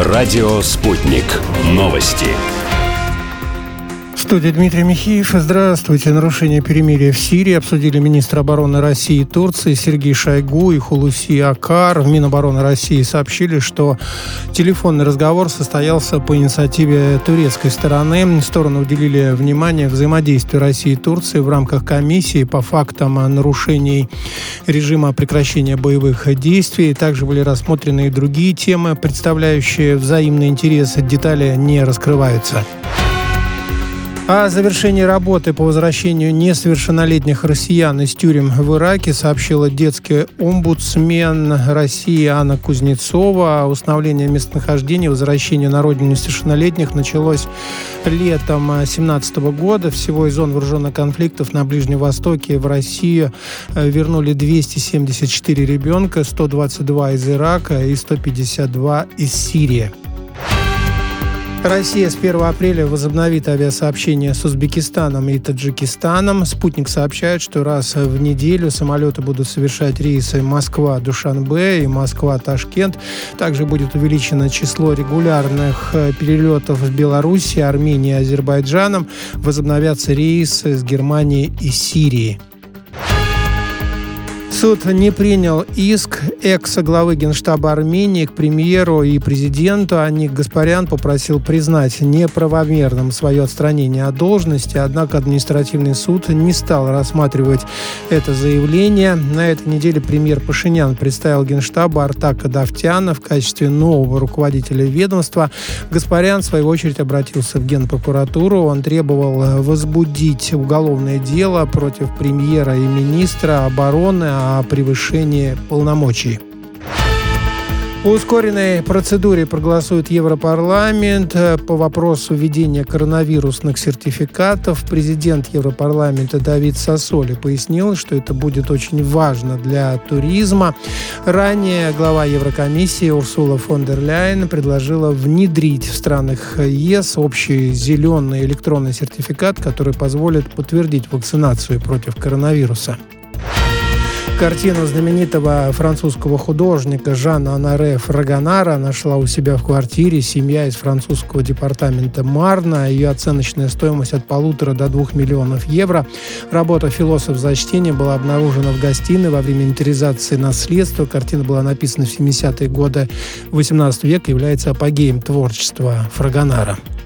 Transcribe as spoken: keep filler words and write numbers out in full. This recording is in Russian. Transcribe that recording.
Радио «Спутник». Новости. В студии Дмитрий Михеев. Здравствуйте. Нарушение перемирия в Сирии обсудили министры обороны России и Турции Сергей Шойгу и Хулуси Акар. В Минобороны России сообщили, что телефонный разговор состоялся по инициативе турецкой стороны. Стороны уделили внимание взаимодействию России и Турции в рамках комиссии по фактам нарушений режима прекращения боевых действий. Также были рассмотрены и другие темы, представляющие взаимные интересы. Детали не раскрываются. О завершении работы по возвращению несовершеннолетних россиян из тюрем в Ираке сообщила детский омбудсмен России Анна Кузнецова. Установление местонахождения и возвращение на родину несовершеннолетних началось летом две тысячи семнадцатого года. Всего из зон вооруженных конфликтов на Ближнем Востоке в Россию вернули двести семьдесят четыре ребенка, сто двадцать два из Ирака и сто пятьдесят два из Сирии. Россия с первого апреля возобновит авиасообщение с Узбекистаном и Таджикистаном. «Спутник» сообщает, что раз в неделю самолеты будут совершать рейсы Москва-Душанбе и Москва-Ташкент. Также будет увеличено число регулярных перелетов в Беларуси, Армении и Азербайджаном. Возобновятся рейсы с Германии и Сирии. Суд не принял иск экс-главы Генштаба Армении к премьеру и президенту. Аник Гаспарян попросил признать неправомерным свое отстранение от должности, однако административный суд не стал рассматривать это заявление. На этой неделе премьер Пашинян представил Генштабу Артака Давтяна в качестве нового руководителя ведомства. Гаспарян, в свою очередь, обратился в Генпрокуратуру. Он требовал возбудить уголовное дело против премьера и министра обороны о превышении полномочий. По ускоренной процедуре проголосует Европарламент по вопросу введения коронавирусных сертификатов. Президент Европарламента Давид Сассоли пояснил, что это будет очень важно для туризма. Ранее глава Еврокомиссии Урсула фон дер Ляйен предложила внедрить в странах ЕС общий зеленый электронный сертификат, который позволит подтвердить вакцинацию против коронавируса. Картину знаменитого французского художника Жана-Оноре Фрагонара нашла у себя в квартире семья из французского департамента Марна. Ее оценочная стоимость от полутора до двух миллионов евро. Работа «Философ за чтение» была обнаружена в гостиной во время инвентаризации наследства. Картина была написана в семидесятые годы восемнадцатого века и является апогеем творчества Фрагонара.